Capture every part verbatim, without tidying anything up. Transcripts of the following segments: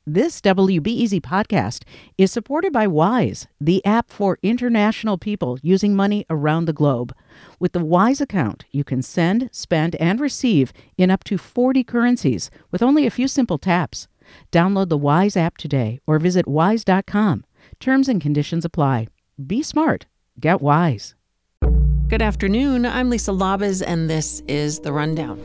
This W B E Z podcast is supported by Wise, the app for international people using money around the globe. With the Wise account, you can send, spend, and receive in up to forty currencies with only a few simple taps. Download the Wise app today or visit wise dot com. Terms and conditions apply. Be smart. Get Wise. Good afternoon. I'm Lisa Labuz, and this is The Rundown.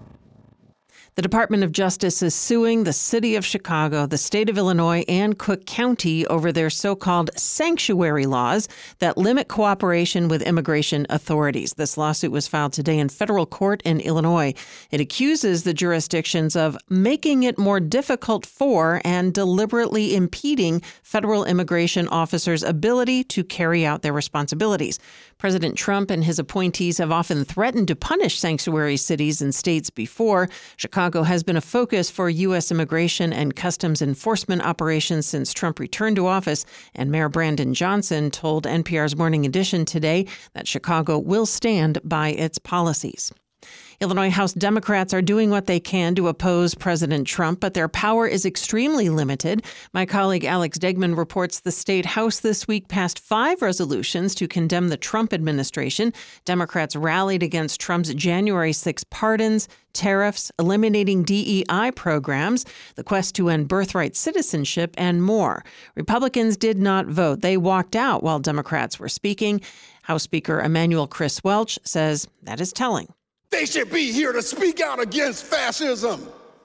The Department of Justice is suing the city of Chicago, the state of Illinois, and Cook County over their so-called sanctuary laws that limit cooperation with immigration authorities. This lawsuit was filed today in federal court in Illinois. It accuses the jurisdictions of making it more difficult for and deliberately impeding federal immigration officers' ability to carry out their responsibilities. President Trump and his appointees have often threatened to punish sanctuary cities and states before. Chicago has been a focus for U S immigration and customs enforcement operations since Trump returned to office, and Mayor Brandon Johnson told N P R's Morning Edition today that Chicago will stand by its policies. Illinois House Democrats are doing what they can to oppose President Trump, but their power is extremely limited. My colleague Alex Degman reports the state House this week passed five resolutions to condemn the Trump administration. Democrats rallied against Trump's January sixth pardons, tariffs, eliminating D E I programs, the quest to end birthright citizenship, and more. Republicans did not vote. They walked out while Democrats were speaking. House Speaker Emanuel Chris Welch says that is telling. They should be here to speak out against fascism.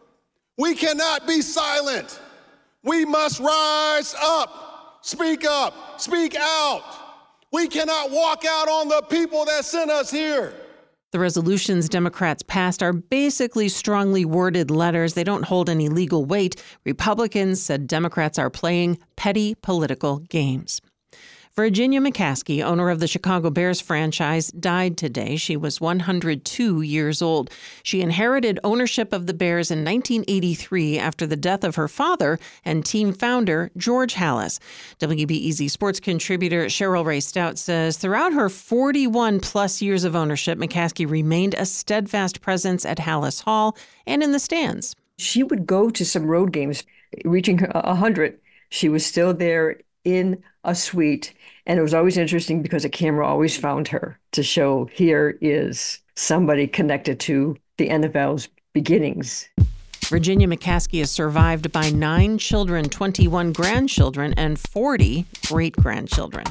We cannot be silent. We must rise up, speak up, speak out. We cannot walk out on the people that sent us here. The resolutions Democrats passed are basically strongly worded letters. They don't hold any legal weight. Republicans said Democrats are playing petty political games. Virginia McCaskey, owner of the Chicago Bears franchise, died today. She was one hundred two years old. She inherited ownership of the Bears in nineteen eighty-three after the death of her father and team founder, George Halas. W B E Z sports contributor Cheryl Ray Stout says throughout her forty-one plus years of ownership, McCaskey remained a steadfast presence at Halas Hall and in the stands. She would go to some road games, reaching one hundred. She was still there in a suite. And it was always interesting because a camera always found her to show here is somebody connected to the N F L's beginnings. Virginia McCaskey is survived by nine children, twenty-one grandchildren, and forty great-grandchildren.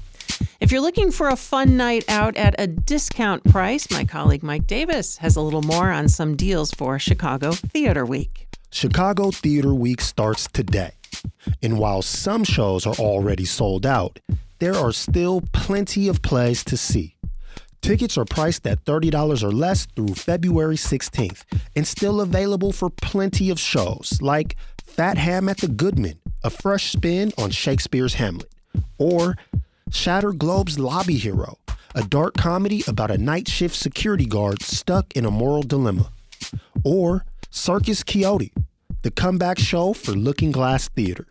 If you're looking for a fun night out at a discount price, my colleague Mike Davis has a little more on some deals for Chicago Theater Week. Chicago Theater Week starts today. And while some shows are already sold out, there are still plenty of plays to see. Tickets are priced at thirty dollars or less through February sixteenth and still available for plenty of shows like Fat Ham at the Goodman, a fresh spin on Shakespeare's Hamlet, or Shattered Globe's Lobby Hero, a dark comedy about a night shift security guard stuck in a moral dilemma, or Circus Quixote, the comeback show for Looking Glass Theater.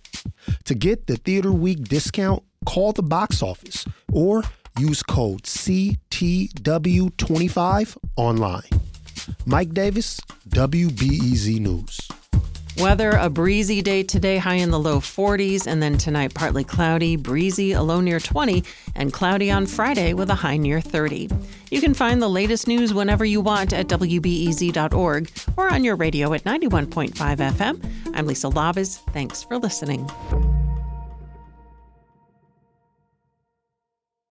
To get the Theater Week discount, call the box office or use code C T W twenty-five online. Mike Davis, W B E Z News. Weather, a breezy day today, high in the low forties, and then tonight partly cloudy, breezy, a low near twenty, and cloudy on Friday with a high near thirty. You can find the latest news whenever you want at W B E Z dot org or on your radio at ninety-one point five F M. I'm Lisa Labuz. Thanks for listening.